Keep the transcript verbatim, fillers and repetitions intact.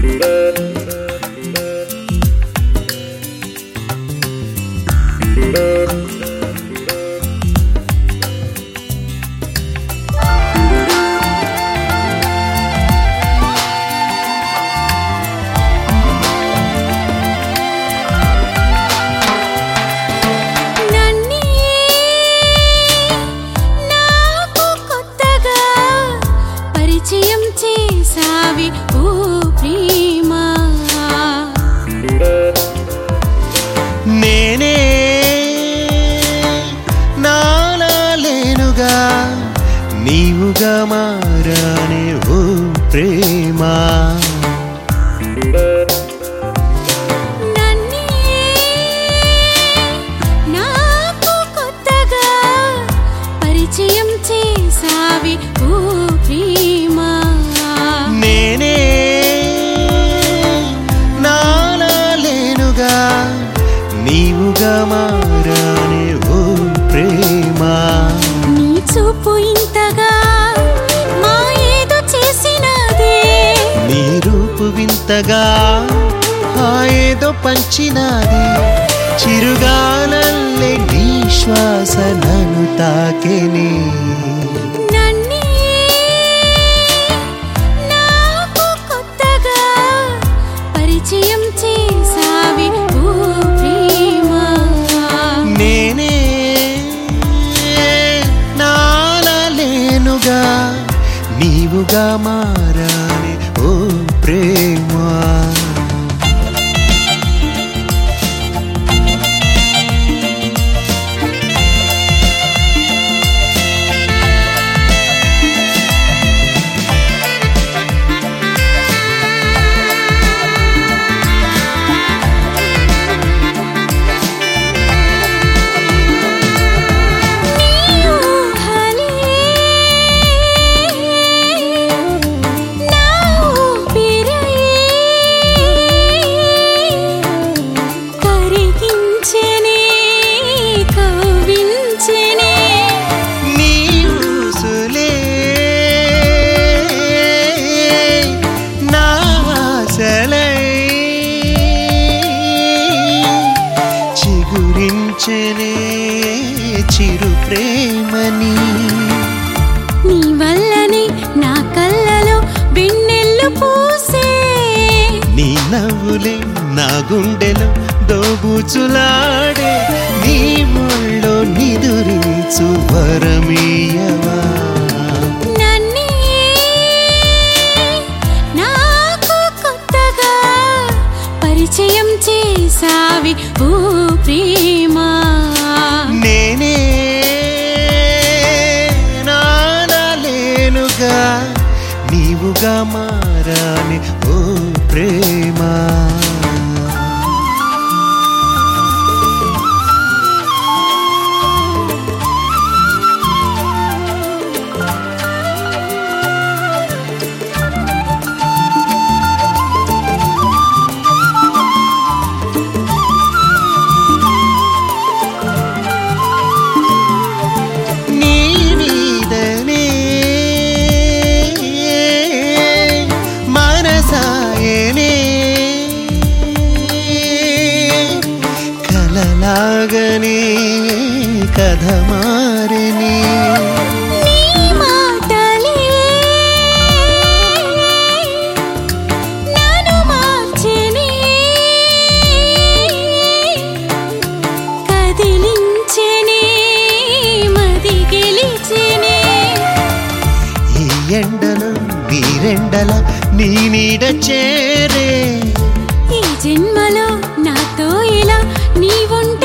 నేనే నాలా లేనుగా నీవుగా మారానే ఓ ప్రేమ నాకు కొత్తగా పరిచయం చేసావి ఓ ప్రేమ నేనే నాలా లేనుగా నీవుగా మారానే ఓ ప్రేమ నీ చూపు ఇంతగా మా ఏదో చేసినదే నీ రూపు వింతగా ఆ ఏదో పంచినాది చిరుగాలల్లే నీ శ్వాస నన్ను తాకెనే నాకు కొత్తగా పరిచయం చేసావి ఓ ప్రేమ నేనే నాలా లేనుగా నీవుగా మారానే ఓ ప్రేమ చిరు ప్రేమని నీ వల్లనే నా కళ్ళలో వెన్నెల్లు పూసే నీ నవ్వులే నా గుండెలో దోబూచులాడే నీ ఒళ్ళో నిదురించు వరమీయవా నాకు కొత్తగా పరిచయం చేసావి ఓ ప్రేమ నేనే నాలా లేనుగా నీవుగా మారానే ఓ ప్రేమ కలలాగనే కథ మారిని నీ మాటలే నన్ను మార్చెనే కదిలించెనే మది గెలిచెనే ఈ ఎండలో నీరెండల నీ నీడ చేరే ఈ జన్మలో నాతో ఇలా నీ ఉంటే